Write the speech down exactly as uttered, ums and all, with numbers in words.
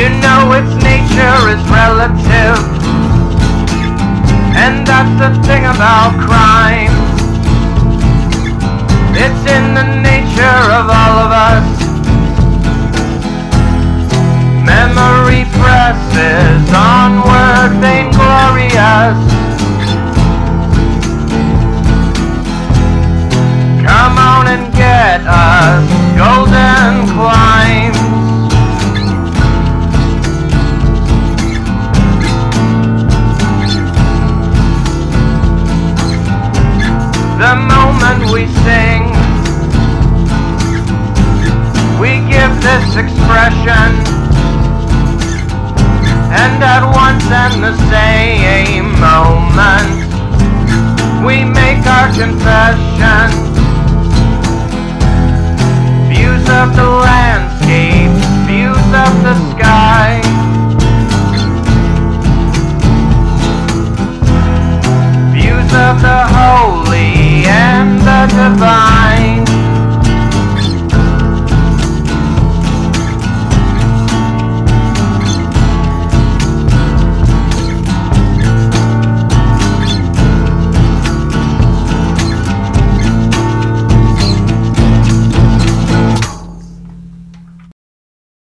You know its nature is relative, and that's the thing about crime. It's in the nature of all of us. Memory presses onward, vainglorious. Come on and get us, golden climbs. The moment we sing, we give this expression, and at once and the same moment, we make our confession. Views of the landscape, views of the sky. Views of the